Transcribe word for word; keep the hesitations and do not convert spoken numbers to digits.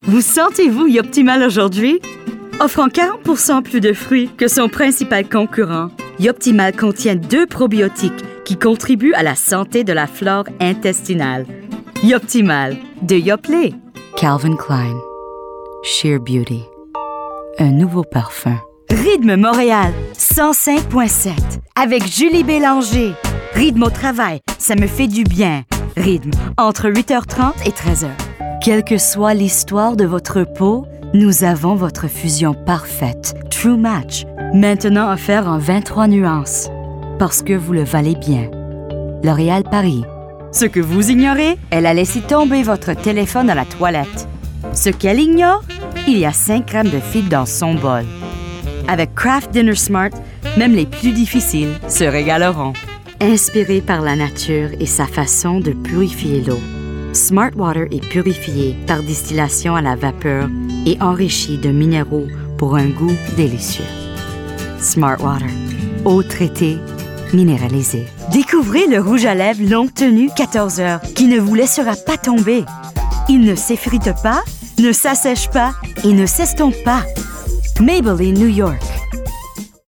Vous sentez-vous Yoptimal aujourd'hui? Offrant quarante pour cent plus de fruits que son principal concurrent, Yoptimal contient deux probiotiques qui contribuent à la santé de la flore intestinale. Yoptimal, de Yoplait. Calvin Klein. Sheer Beauty. Un nouveau parfum. Rythme Montréal, cent cinq virgule sept. Avec Julie Bélanger. Rythme au travail, ça me fait du bien. Rythme, entre huit heures trente et treize heures. Quelle que soit l'histoire de votre peau, nous avons votre fusion parfaite, True Match. Maintenant offert en vingt-trois nuances. Parce que vous le valez bien. L'Oréal Paris. Ce que vous ignorez, elle a laissé tomber votre téléphone à la toilette. Ce qu'elle ignore, il y a cinq grammes de fil dans son bol. Avec Kraft Dinner Smart, même les plus difficiles se régaleront. Inspiré par la nature et sa façon de purifier l'eau, Smart Water est purifié par distillation à la vapeur et enrichi de minéraux pour un goût délicieux. Smart Water, eau traitée, minéralisée. Découvrez le rouge à lèvres longue tenue quatorze heures qui ne vous laissera pas tomber. Il ne s'effrite pas, ne s'assèche pas et ne s'estompe pas. Maybelline New York.